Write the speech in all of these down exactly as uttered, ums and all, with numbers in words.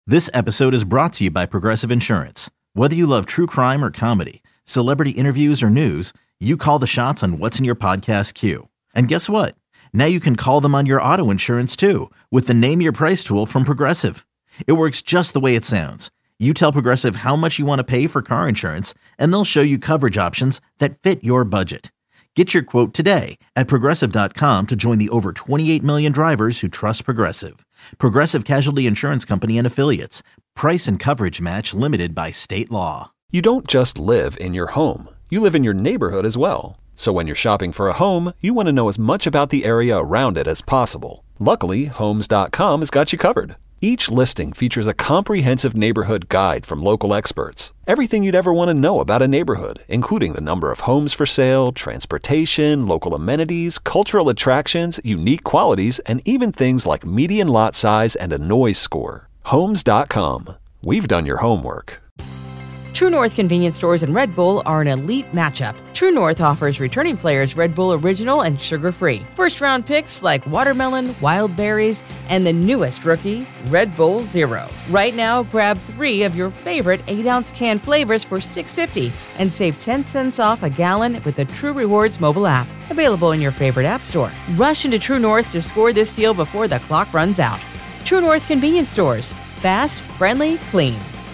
This episode is brought to you by Progressive Insurance. Whether you love true crime or comedy, celebrity interviews or news, you call the shots on what's in your podcast queue. And guess what? Now you can call them on your auto insurance too with the Name Your Price tool from Progressive. It works just the way it sounds. You tell Progressive how much you want to pay for car insurance, and they'll show you coverage options that fit your budget. Get your quote today at Progressive dot com to join the over twenty-eight million drivers who trust Progressive. Progressive Casualty Insurance Company and Affiliates. Price and coverage match limited by state law. You don't just live in your home. You live in your neighborhood as well. So when you're shopping for a home, you want to know as much about the area around it as possible. Luckily, Homes dot com has got you covered. Each listing features a comprehensive neighborhood guide from local experts. Everything you'd ever want to know about a neighborhood, including the number of homes for sale, transportation, local amenities, cultural attractions, unique qualities, and even things like median lot size and a noise score. Homes dot com. We've done your homework. True North convenience stores and Red Bull are an elite matchup. True North offers returning players Red Bull Original and sugar-free. First-round picks like watermelon, wild berries, and the newest rookie, Red Bull Zero. Right now, grab three of your favorite eight-ounce can flavors for six dollars and fifty cents and save ten cents off a gallon with the True Rewards mobile app. Available in your favorite app store. Rush into True North to score this deal before the clock runs out. True North convenience stores. Fast, friendly, clean.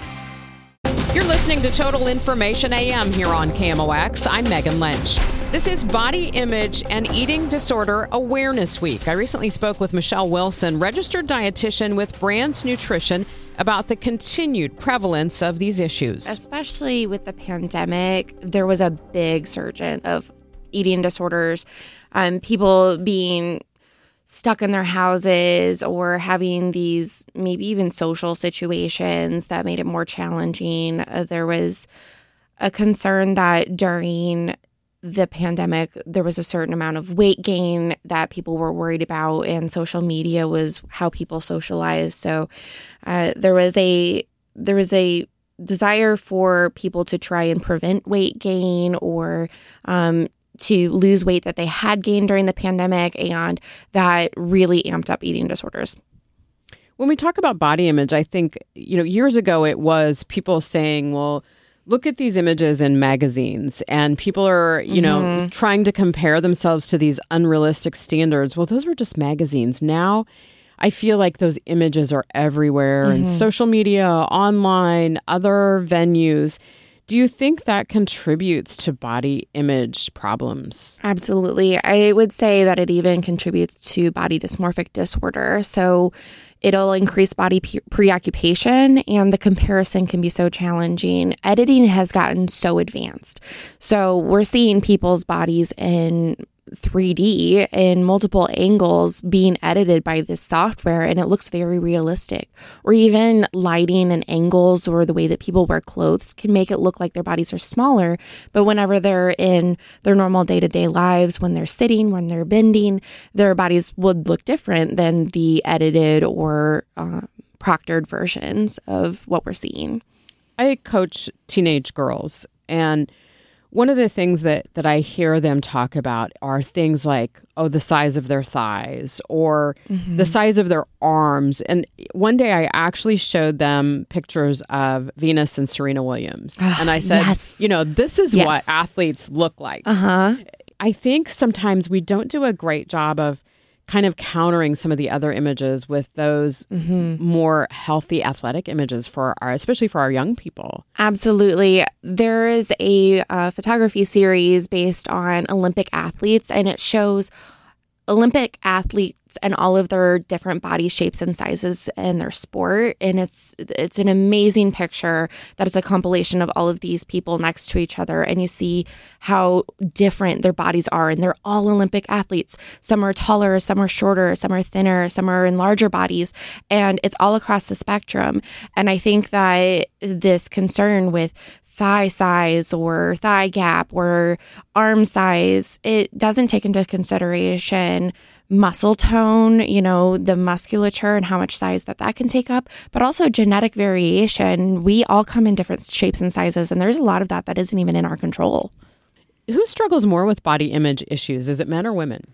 You're listening to Total Information A M here on K M O X. I'm Megan Lynch. This is Body Image and Eating Disorder Awareness Week. I recently spoke with Michelle Wilson, registered dietitian with Brands Nutrition, about the continued prevalence of these issues. Especially with the pandemic, there was a big surge of eating disorders, um, people being stuck in their houses or having these maybe even social situations that made it more challenging. Uh, there was a concern that during the pandemic, there was a certain amount of weight gain that people were worried about, and social media was how people socialized. So uh, there was a there was a desire for people to try and prevent weight gain or um to lose weight that they had gained during the pandemic, and that really amped up eating disorders. When we talk about body image, I think, you know, years ago it was people saying, well, look at these images in magazines, and people are, you mm-hmm. know, trying to compare themselves to these unrealistic standards. Well, those were just magazines. Now, I feel like those images are everywhere mm-hmm. in social media, online, other venues. Do you think that contributes to body image problems? Absolutely. I would say that it even contributes to body dysmorphic disorder. So it'll increase body pre- preoccupation, and the comparison can be so challenging. Editing has gotten so advanced. So we're seeing people's bodies in three D in multiple angles being edited by this software, and it looks very realistic. Or even lighting and angles or the way that people wear clothes can make it look like their bodies are smaller, but whenever they're in their normal day-to-day lives, when they're sitting, when they're bending, their bodies would look different than the edited or uh, proctored versions of what we're seeing. I coach teenage girls, and one of the things that, that I hear them talk about are things like, oh, the size of their thighs or mm-hmm. the size of their arms. And one day I actually showed them pictures of Venus and Serena Williams. Oh, and I said, yes. you know, this is yes. what athletes look like. Uh-huh. I think sometimes we don't do a great job of kind of countering some of the other images with those mm-hmm. more healthy athletic images for our, especially for our young people. Absolutely. There is a uh, photography series based on Olympic athletes, and it shows Olympic athletes and all of their different body shapes and sizes in their sport. And it's it's an amazing picture that is a compilation of all of these people next to each other. And you see how different their bodies are. And they're all Olympic athletes. Some are taller, some are shorter, some are thinner, some are in larger bodies. And it's all across the spectrum. And I think that this concern with thigh size or thigh gap or arm size, it doesn't take into consideration muscle tone, you know, the musculature and how much size that that can take up, but also genetic variation. We all come in different shapes and sizes, and there's a lot of that that isn't even in our control. Who struggles more with body image issues? Is it men or women?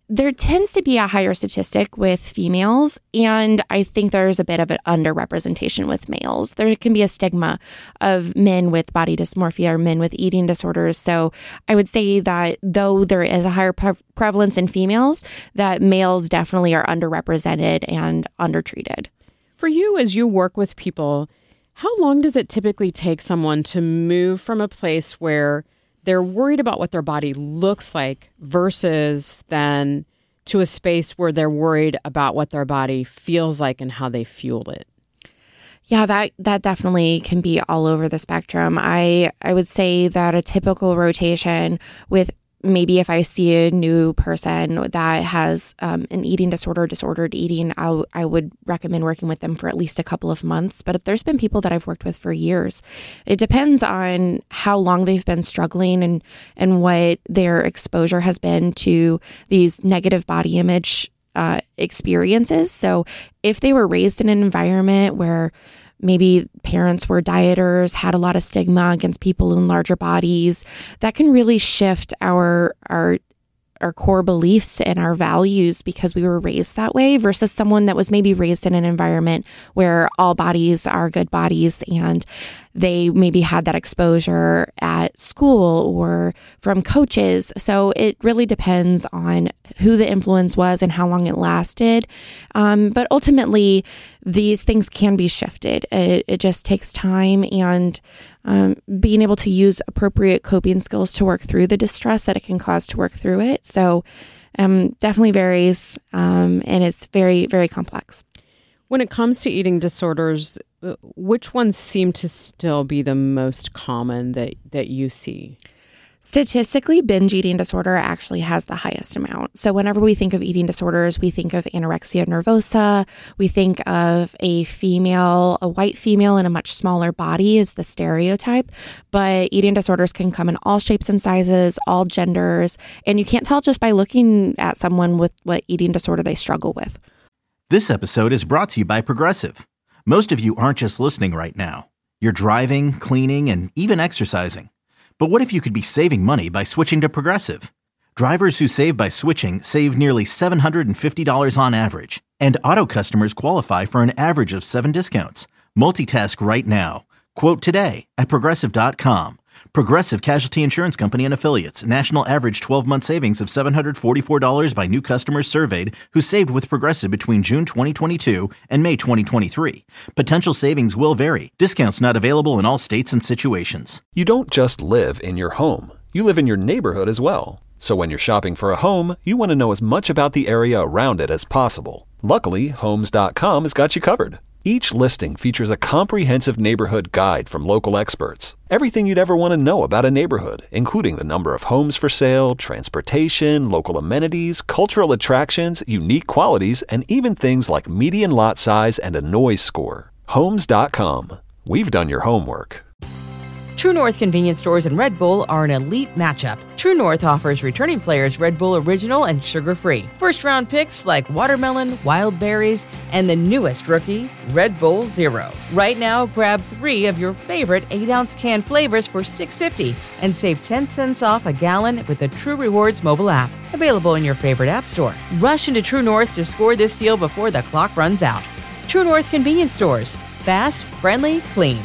There tends to be a higher statistic with females, and I think there's a bit of an underrepresentation with males. There can be a stigma of men with body dysmorphia or men with eating disorders. So I would say that though there is a higher pre- prevalence in females, that males definitely are underrepresented and undertreated. For you, as you work with people, how long does it typically take someone to move from a place where they're worried about what their body looks like versus then to a space where they're worried about what their body feels like and how they fueled it? Yeah, that that definitely can be all over the spectrum. I I would say that a typical rotation with maybe if I see a new person that has um, an eating disorder, disordered eating, I, I would recommend working with them for at least a couple of months. But if there's been people that I've worked with for years. It depends on how long they've been struggling and, and what their exposure has been to these negative body image uh, experiences. So if they were raised in an environment where maybe parents were dieters, had a lot of stigma against people in larger bodies, that can really shift our our our core beliefs and our values because we were raised that way versus someone that was maybe raised in an environment where all bodies are good bodies and they maybe had that exposure at school or from coaches. So it really depends on who the influence was and how long it lasted. Um, but ultimately, these things can be shifted. It, it just takes time and um, being able to use appropriate coping skills to work through the distress that it can cause to work through it. So um, definitely varies, um, and it's very, very complex. When it comes to eating disorders, which ones seem to still be the most common that, that you see? Statistically, binge eating disorder actually has the highest amount. So whenever we think of eating disorders, we think of anorexia nervosa. We think of a female, a white female in a much smaller body is the stereotype. But eating disorders can come in all shapes and sizes, all genders. And you can't tell just by looking at someone with what eating disorder they struggle with. This episode is brought to you by Progressive. Most of you aren't just listening right now. You're driving, cleaning, and even exercising. But what if you could be saving money by switching to Progressive? Drivers who save by switching save nearly seven hundred fifty dollars on average. And auto customers qualify for an average of seven discounts. Multitask right now. Quote today at Progressive dot com. Progressive Casualty Insurance Company and Affiliates. National average twelve-month savings of seven hundred forty-four dollars by new customers surveyed who saved with Progressive between June twenty twenty-two and May twenty twenty-three. Potential savings will vary. Discounts not available in all states and situations. You don't just live in your home. You live in your neighborhood as well. So when you're shopping for a home, you want to know as much about the area around it as possible. Luckily, Homes dot com has got you covered. Each listing features a comprehensive neighborhood guide from local experts. Everything you'd ever want to know about a neighborhood, including the number of homes for sale, transportation, local amenities, cultural attractions, unique qualities, and even things like median lot size and a noise score. Homes dot com. We've done your homework. True North convenience stores and Red Bull are an elite matchup. True North offers returning players Red Bull Original and sugar-free. First-round picks like watermelon, wild berries, and the newest rookie, Red Bull Zero. Right now, grab three of your favorite eight-ounce can flavors for six dollars and fifty cents and save ten cents off a gallon with the True Rewards mobile app. Available in your favorite app store. Rush into True North to score this deal before the clock runs out. True North convenience stores. Fast, friendly, clean.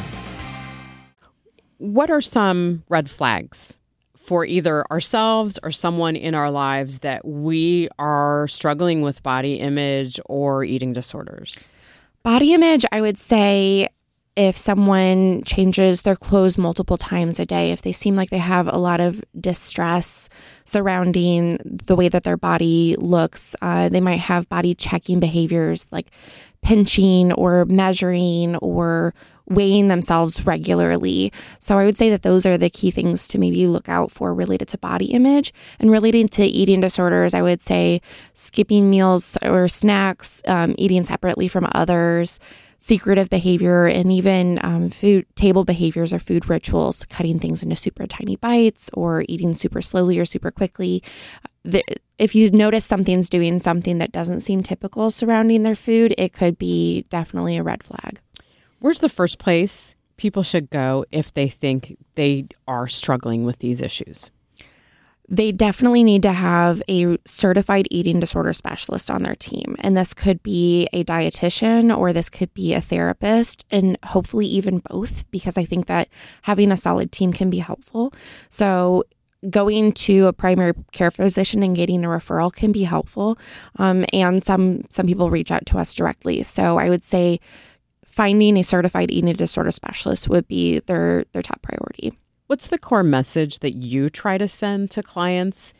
What are some red flags for either ourselves or someone in our lives that we are struggling with body image or eating disorders? Body image, I would say if someone changes their clothes multiple times a day, if they seem like they have a lot of distress surrounding the way that their body looks, uh, they might have body checking behaviors like pinching or measuring or weighing themselves regularly. So I would say that those are the key things to maybe look out for related to body image. And relating to eating disorders, I would say skipping meals or snacks, um, eating separately from others, secretive behavior, and even um, food table behaviors or food rituals, cutting things into super tiny bites or eating super slowly or super quickly. The, if you notice something's doing something that doesn't seem typical surrounding their food, it could be definitely a red flag. Where's the first place people should go if they think they are struggling with these issues? they definitely need to have a certified eating disorder specialist on their team. And this could be a dietitian or this could be a therapist, and hopefully even both, because I think that having a solid team can be helpful. So going to a primary care physician and getting a referral can be helpful. Um, and some some people reach out to us directly. So I would say finding a certified eating disorder specialist would be their their top priority. What's the core message that you try to send to clients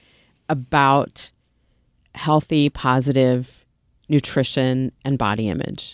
about healthy, positive nutrition and body image?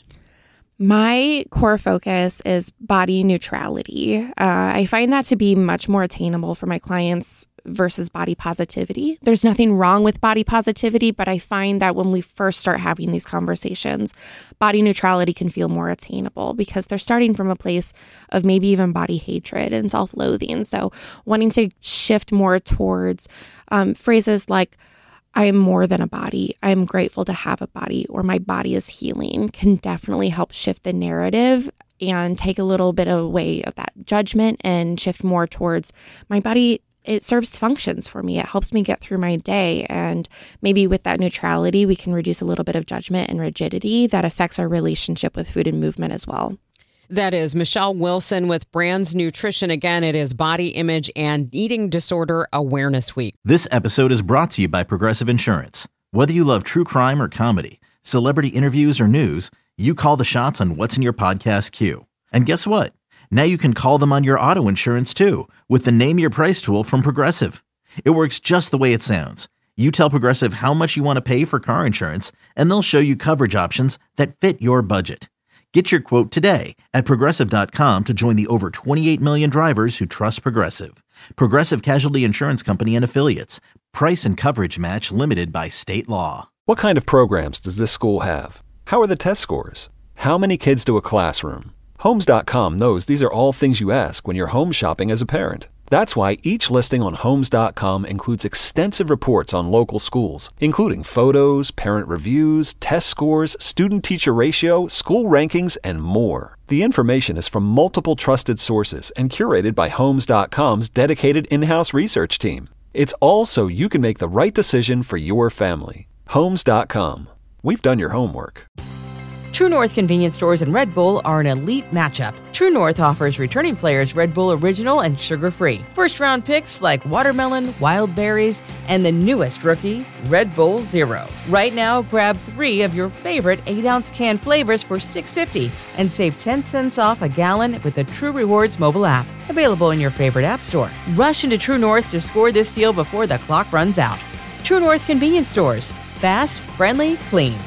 My core focus is body neutrality. Uh, I find that to be much more attainable for my clients versus body positivity. There's nothing wrong with body positivity, but I find that when we first start having these conversations, body neutrality can feel more attainable because they're starting from a place of maybe even body hatred and self-loathing. So wanting to shift more towards um, phrases like, I am more than a body. I am grateful to have a body, or my body is healing, can definitely help shift the narrative and take a little bit away of that judgment and shift more towards my body. It serves functions for me. It helps me get through my day. And maybe with that neutrality, we can reduce a little bit of judgment and rigidity that affects our relationship with food and movement as well. That is Michelle Wilson with Brands Nutrition. Again, it is Body Image and Eating Disorder Awareness Week. This episode is brought to you by Progressive Insurance. Whether you love true crime or comedy, celebrity interviews or news, you call the shots on what's in your podcast queue. And guess what? Now you can call them on your auto insurance too with the Name Your Price tool from Progressive. It works just the way it sounds. You tell Progressive how much you want to pay for car insurance, and they'll show you coverage options that fit your budget. Get your quote today at Progressive dot com to join the over twenty-eight million drivers who trust Progressive. Progressive Casualty Insurance Company and Affiliates. Price and coverage match limited by state law. What kind of programs does this school have? How are the test scores? How many kids do a classroom? Homes dot com knows these are all things you ask when you're home shopping as a parent. That's why each listing on Homes dot com includes extensive reports on local schools, including photos, parent reviews, test scores, student-teacher ratio, school rankings, and more. The information is from multiple trusted sources and curated by Homes dot com's dedicated in-house research team. It's all so you can make the right decision for your family. Homes dot com. We've done your homework. True North convenience stores and Red Bull are an elite matchup. True North offers returning players Red Bull Original and sugar-free. First-round picks like watermelon, wild berries, and the newest rookie, Red Bull Zero. Right now, grab three of your favorite eight-ounce can flavors for six dollars and fifty cents and save ten cents off a gallon with the True Rewards mobile app. Available in your favorite app store. Rush into True North to score this deal before the clock runs out. True North convenience stores. Fast, friendly, clean.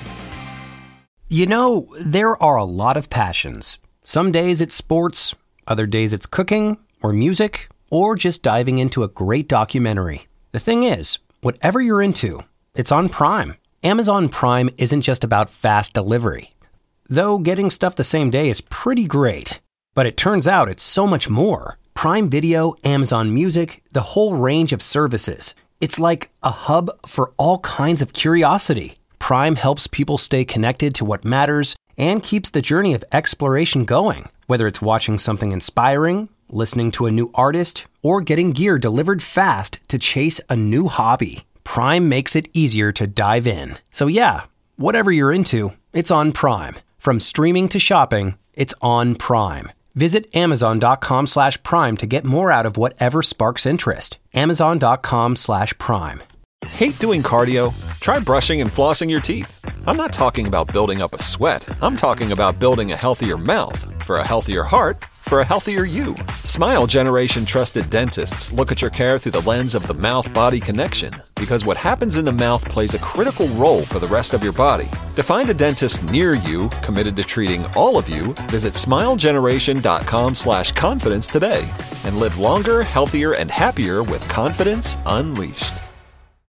You know, there are a lot of passions. Some days it's sports, other days it's cooking or music, or just diving into a great documentary. The thing is, whatever you're into, it's on Prime. Amazon Prime isn't just about fast delivery. Though getting stuff the same day is pretty great. But it turns out it's so much more. Prime Video, Amazon Music, the whole range of services. It's like a hub for all kinds of curiosity. Prime helps people stay connected to what matters and keeps the journey of exploration going. Whether it's watching something inspiring, listening to a new artist, or getting gear delivered fast to chase a new hobby, Prime makes it easier to dive in. So yeah, whatever you're into, it's on Prime. From streaming to shopping, it's on Prime. Visit Amazon dot com slash Prime to get more out of whatever sparks interest. Amazon dot com slash Prime. Hate doing cardio? Try brushing and flossing your teeth. I'm not talking about building up a sweat. I'm talking about building a healthier mouth for a healthier heart for a healthier you. Smile Generation trusted dentists look at your care through the lens of the mouth-body connection, because what happens in the mouth plays a critical role for the rest of your body. To find a dentist near you committed to treating all of you, visit smile generation dot com slash confidence today and live longer, healthier, and happier with confidence unleashed.